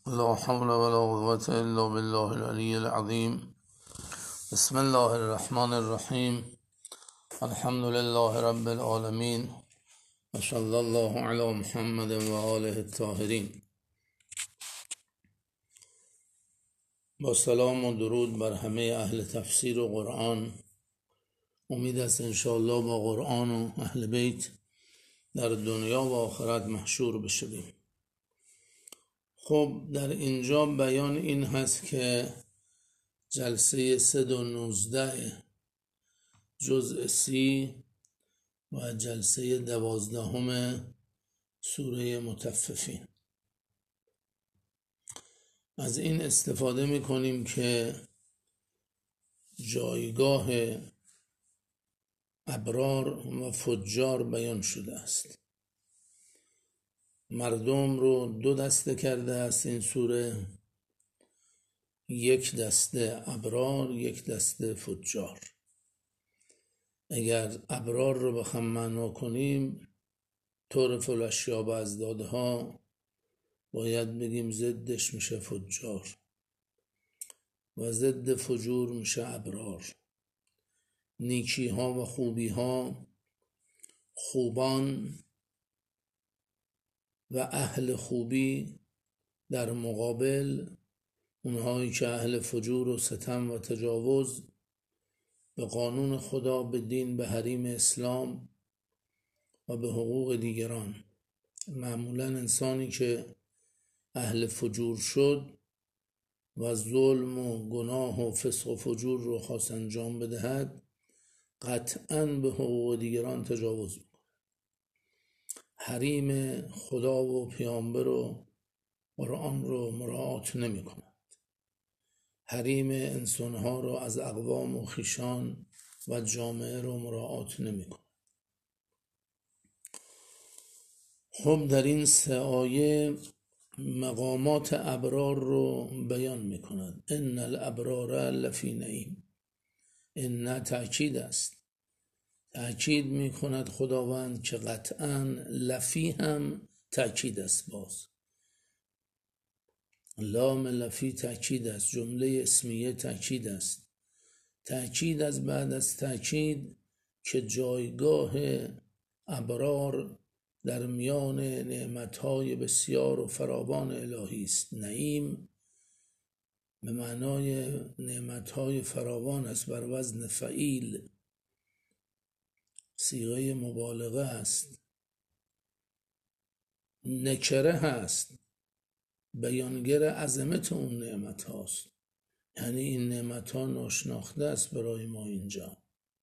لا حول ولا قوة إلا بالله العلي العظيم. بسم الله الرحمن الرحيم. الحمد لله رب العالمين وصلى الله على محمد وآله الطاهرين. با سلام و درود بر همه اهل تفسیر و قرآن. امید است انشاءالله با قرآن و اهل بیت در دنیا و آخرت محشور بشویم. خب در اینجا بیان این هست که جلسه 319 جزء 30 و جلسه 12 سوره مطففین. از این استفاده میکنیم که جایگاه ابرار و فجار بیان شده است. مردم رو دو دسته کرده است این سوره، یک دسته ابرار، یک دسته فجار. اگر ابرار رو بخوام معنا کنیم، طرف الاشیاء و ازدادها، باید بگیم ضدش میشه فجار و ضد فجور میشه ابرار. نیکی ها و خوبی ها، خوبان و اهل خوبی در مقابل اونهایی که اهل فجور و ستم و تجاوز به قانون خدا، به دین، به حریم اسلام و به حقوق دیگران. معمولا انسانی که اهل فجور شد و ظلم و گناه و فسق و فجور رو خواست انجام بدهد، قطعاً به حقوق دیگران تجاوز میکنه. حریم خدا و پیامبر و قرآن رو مراعات نمی کند. حریم انسانها رو از اقوام و خویشان و جامعه رو مراعات نمی کند. خب در این 3 آیه مقامات ابرار رو بیان می کند. ان الابرار لفی نعیم. ان تأکید است، تأکید می کند خداوند که قطعاً لفی هم تأکید است. باز لام لفی تأکید است، جمله اسمیه تأکید است. تأکید از بعد از تأکید که جایگاه ابرار در میان نعمتهای بسیار و فراوان الهی است. نعیم به معنای نعمتهای فراوان است، بر وزن فعیل، صیغه مبالغه است. نکره هست، بیانگر عظمت اون نعمت هاست، یعنی این نعمت ها ناشناخته است برای ما اینجا.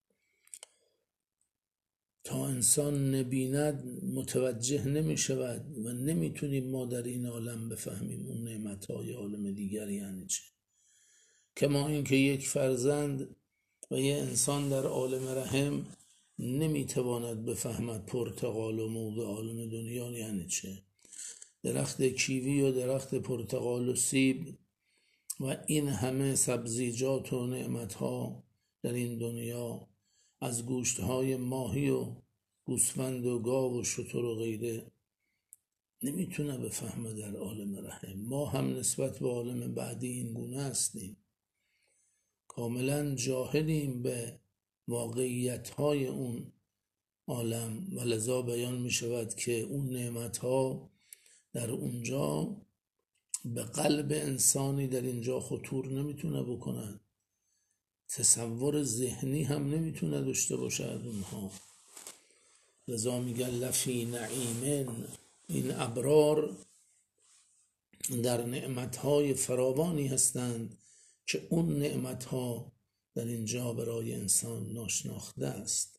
تا انسان نبیند متوجه نمی شود و نمیتونیم ما در این عالم بفهمیم اون نعمت های عالم دیگر یعنی چه. کما اینکه یک فرزند و یه انسان در عالم رحم نمیتواند بفهمد پرتقال و موضع عالم دنیا یعنی چه. درخت کیوی و درخت پرتقال و سیب و این همه سبزیجات و نعمتها در این دنیا، از گوشتهای ماهی و گوسفند و گاو و شتر و غیره، نمیتونه بفهمه در عالم رحم. ما هم نسبت به عالم بعدی این گونه هستیم، کاملا جاهلیم به واقعیتهای اون عالم و لذا بیان می شود که اون نعمتها در اونجا به قلب انسانی در اینجا خطور نمیتونه بکنن، تصور ذهنی هم نمیتونه داشته باشد اونها. لذا میگن لفی نعیمن. این ابرار در نعمتهای فراوانی هستند که اون نعمتها در اینجا برای انسان ناشناخته است.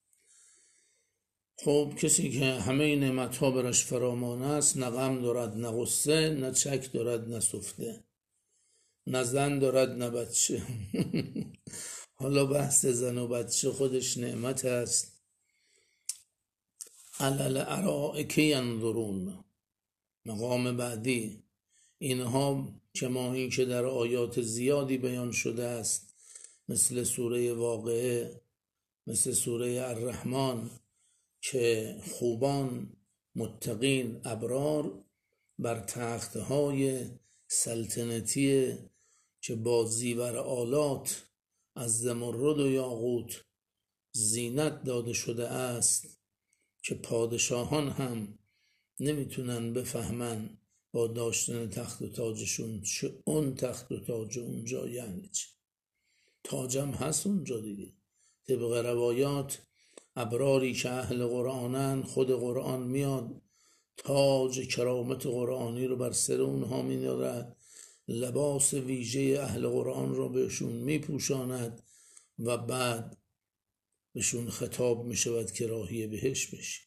خب کسی که همه نعمتها برش فرامان است، نه غم دارد نه غصه، نه چک دارد نه سفته، نه زن دارد نه بچه. حالا بحث زن و بچه خودش نعمت است. علل ارائک ینظرون. مقام بعدی، اینها که ما این که در آیات زیادی بیان شده است، مثل سوره واقعه، مثل سوره الرحمن، که خوبان، متقین، ابرار بر تختهای سلطنتی که با زیور آلات از زمرد و یاقوت زینت داده شده است که پادشاهان هم نمیتونن بفهمن با داشتن تخت و تاجشون چه اون تخت و تاج اونجا یعنی چه. تاجم هست اونجا دیگه. طبق روایات ابراری که اهل قرآنن، خود قرآن میاد تاج کرامت قرآنی رو بر سر اونها می‌دارد، لباس ویژه اهل قرآن رو بهشون میپوشاند و بعد بهشون خطاب میشود که راهی بهش بشی.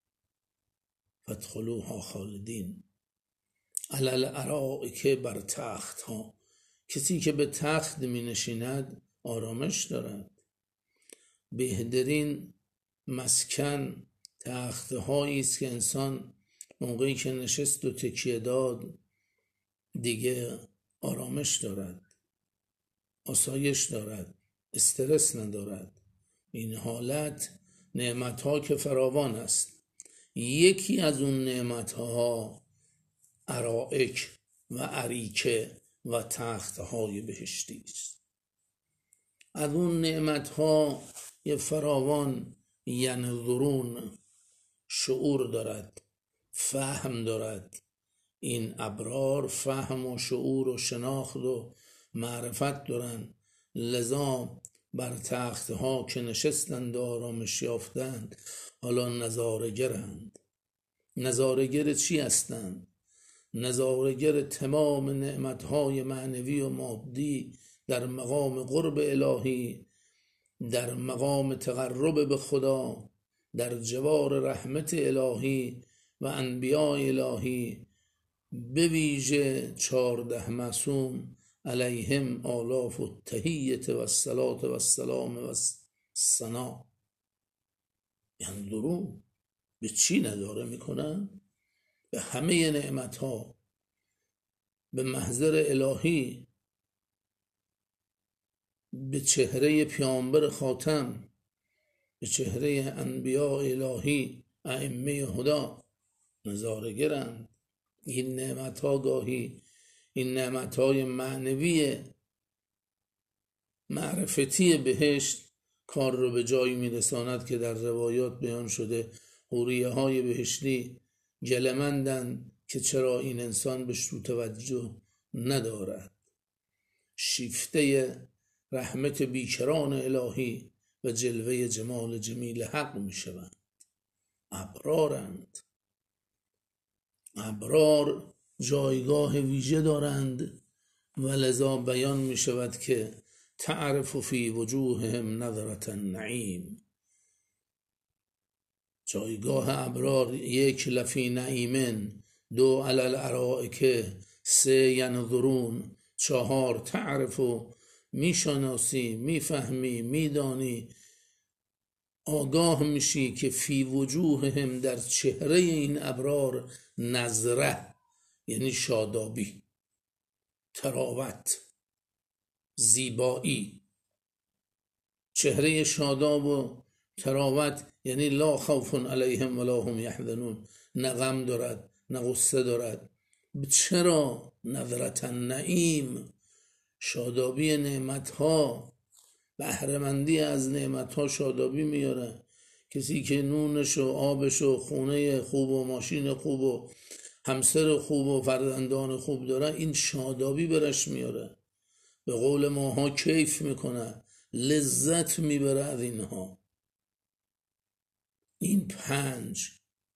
فادخلوها خالدین علی الارائک، بر تخت ها. کسی که به تخت می نشیند آرامش دارد. بهترین مسکن تخت هایی است که انسان موقعی که نشست و تکیه داد دیگه آرامش دارد، آسایش دارد، استرس ندارد. این حالت نعمت ها که فراوان است. یکی از اون نعمت ها ارائک و اریکه و تخت های بهشتی است. از اون نعمت ها یه فراوان ینظرون، شعور دارد، فهم دارد. این ابرار فهم و شعور و شناخت و معرفت دارن، لذا بر تخت ها که نشستند و آرامش یافتند حالا نظاره‌گرند. نظاره‌گر چی هستند؟ نظاره‌گر تمام نعمتهای معنوی و مادی در مقام قرب الهی، در مقام تقرب به خدا، در جوار رحمت الهی و انبیاء الهی، به ویژه 14 معصوم علیهم آلاف التحیة و الصلاة و السلام و الثنا. یندرون به چی نظاره میکنن؟ به همه نعمت ها، به محضر الهی، به چهره پیامبر خاتم، به چهره انبیاء الهی ائمه هدا نظاره گرند. این نعمت ها گاهی این نعمت های معنوی معرفتی بهشت کار رو به جایی میرساند که در روایات بیان شده حوریه های بهشتی گله‌مندند که چرا این انسان بهش رو توجه ندارد. شیفته رحمت بیکران الهی و جلوه جمال جمیل حق می شوند. ابرارند. ابرار جایگاه ویژه دارند و لذا بیان می شود که تعرف فی وجوههم نظرة النعیم. جایگاه ابرار: 1 لفی نعیمن، 2 علی الارائک، 3 ینظرون، 4 تعرف، میشناسی، میفهمی، میدانی، آگاه میشی که فی وجوههم، در چهره این ابرار، نظره یعنی شادابی، تراوت، زیبایی. چهره شاداب و تراوت یعنی لا خوف علیهم ولا هم یحزنون، نه غم دارد نه غصه دارد. چرا؟ نظرة النعیم، شادابی نعمتها، بهره‌مندی از نعمتها شادابی میاره. کسی که نونش و آبش و خونه خوب و ماشین خوب و همسر خوب و فرزندان خوب داره، این شادابی برش میاره، به قول ماها کیف میکنه، لذت میبره از اینها. این 5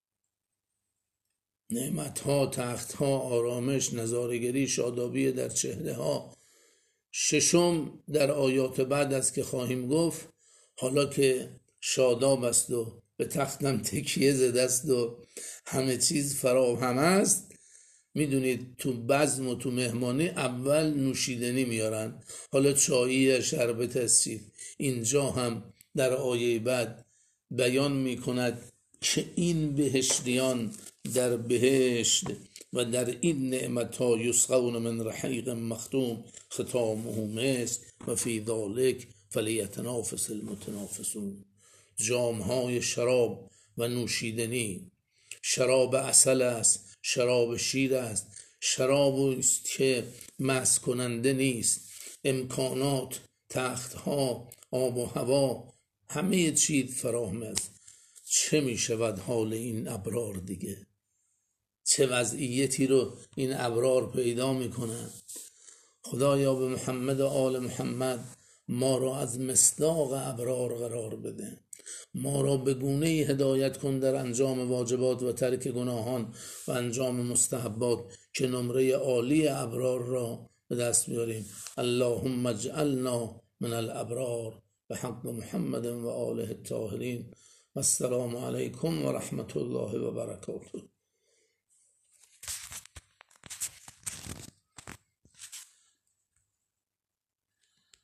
نعمتها، تختها، آرامش، نظاره‌گری، شادابی در چهره ها. 6 در آیات بعد است که خواهیم گفت. حالا که شاداب است و به تختم تکیه زده است و همه چیز فراهم است، میدونید تو بزم و تو مهمانی اول نوشیدنی میارن، حالا چایی، شربت استیف. اینجا هم در آیه بعد بیان میکند که این بهشتیان در بهشت و در این نعمتها یسقون من رحیق مختوم ختامه مسک و فی ذلک فلیتنافس المتنافسون. جامهای شراب و نوشیدنی، شراب عسل است، شراب شیر است، شراب است که مست کننده نیست، امکانات، تختها، آب و هوا، همه چیز فراهم است. چه می شود حال این ابرار دیگه؟ چه وضعیتی رو این ابرار پیدا می کنن؟ خدایا به محمد و آل محمد ما را از مصداق ابرار قرار بده. ما را به گونه‌ای هدایت کن در انجام واجبات و ترک گناهان و انجام مستحبات که نمره عالی ابرار را به دست بیاریم. اللهم اجعلنا من الابرار به حق محمد و آله الطاهرین. و السلام علیکم و رحمت الله و برکاته.